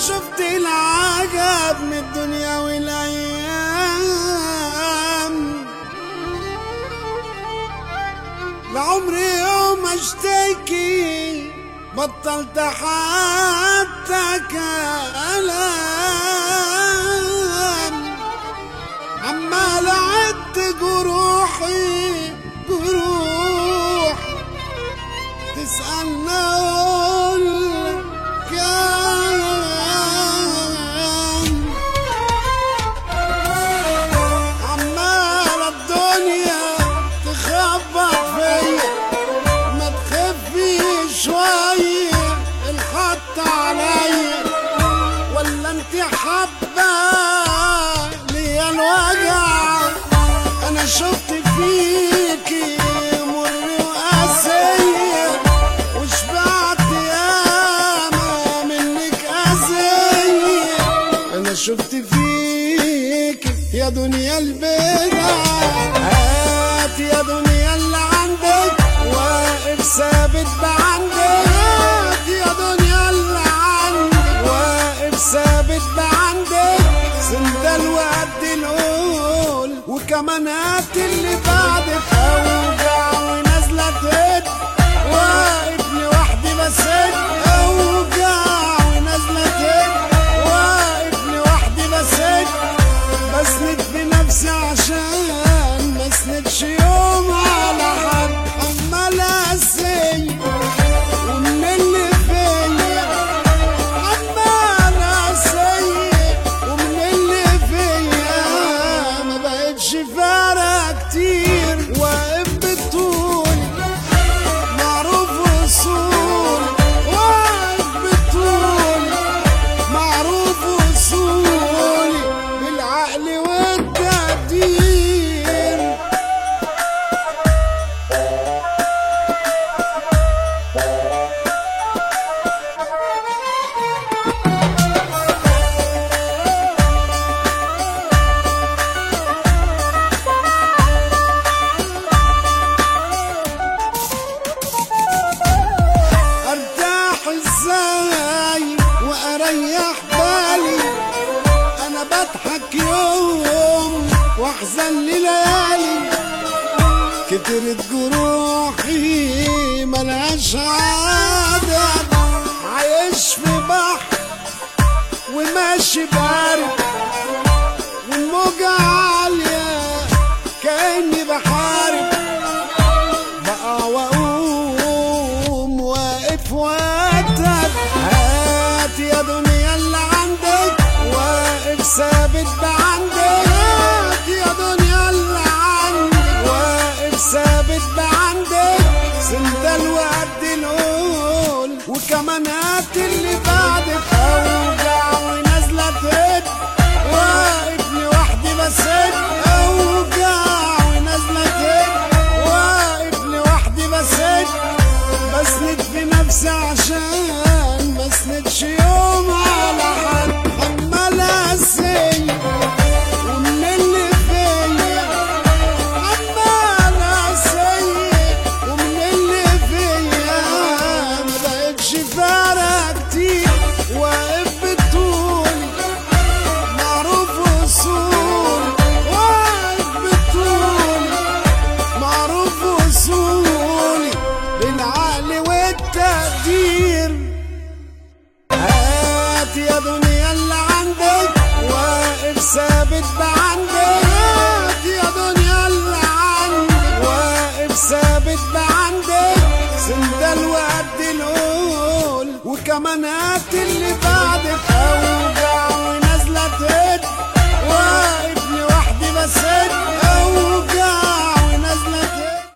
شفت العجب من الدنيا والايام، لعمري يوم اشتكي بطلت حتى كلام، عمال اعد جروحي جروح تسألنا اقولك كام، عمال الدنيا تخبط فيا ما تخفي شوية الخط عليا، ولا انت حبة ليا الوجع؟ انا شفت فيكي مر وقاسية وشبعت ياما منك قاسية، انا شفت فيكي يا دنيا البدع، هات يا دنيا اللي عندك واقف ثابت بعندك، هات يا دنيا اللي عندك واقف ثابت بعندك، سندل وقد القول وكمان هات اللي بعدك، اوجع ونازله تهد واقف لوحدي بسد، اوجع ونازله تهد واقف لوحدي بسد، بسند في نفسي عشان ما اسندش يوم على حد، عمال اسي ومن اللي فيا، عمال اسي ومن اللي فيا، ما بقتش فارقة كتير، واقف بالطول معروف وصول، واقف بالطول معروف وصولي بالعقل والتقدير. ارتاح ازاي واريح بالي، انا بضحك يوم واحزن ليالي، كترت جروحي ملهاش عدد، عايش في بحر وماشي بارد، والموجة عالية كأني بحارب، بقى واقوم واقف واتد، هات يا دنيا اللي عندك واقف ثابت بعندك، هات يا دنيا اللي عندك واقف ثابت بعندك، سندل وقد القول وكمان هات اللي بعدك، اوجع ونازله تهد واقف لوحدي بسد، اوجع ونازله تهد واقف لوحدي بسد، بسند في نفسي عشان ما اسندش يوم على حد، عمال اسي ومن اللي فيا، عمال اسي ومن اللي فيا، ما بقتش فارقة كتير، واقف بالطول معروف وصول، واقف بالطول معروف وصولي بالعقل والتقدير، هات يا دنيا اللي عندك واقف ثابت بعندك، هات يا دنيا اللي عندك واقف ثابت بعندك، سندل وقد القول وكمان هات اللي بعدك، اوجع ونازله تهد واقف لوحدي بسد،